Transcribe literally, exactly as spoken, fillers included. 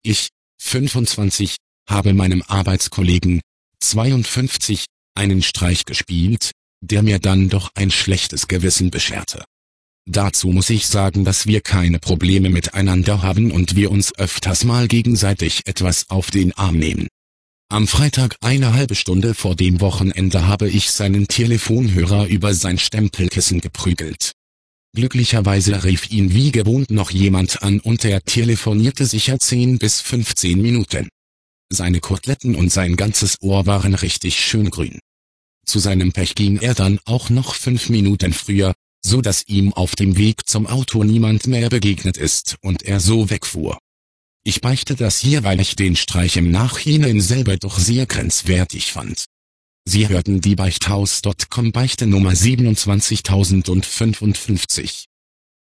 Ich, fünfundzwanzig, habe meinem Arbeitskollegen, zweiundfünfzig, einen Streich gespielt, der mir dann doch ein schlechtes Gewissen bescherte. Dazu muss ich sagen, dass wir keine Probleme miteinander haben und wir uns öfters mal gegenseitig etwas auf den Arm nehmen. Am Freitag eine halbe Stunde vor dem Wochenende habe ich seinen Telefonhörer über sein Stempelkissen geprügelt. Glücklicherweise rief ihn wie gewohnt noch jemand an und er telefonierte sicher zehn bis fünfzehn Minuten. Seine Koteletten und sein ganzes Ohr waren richtig schön grün. Zu seinem Pech ging er dann auch noch fünf Minuten früher, so dass ihm auf dem Weg zum Auto niemand mehr begegnet ist und er so wegfuhr. Ich beichte das hier, weil ich den Streich im Nachhinein selber doch sehr grenzwertig fand. Sie hörten die Beichthaus Punkt com Beichte Nummer siebenundzwanzigtausendfünfundfünfzig.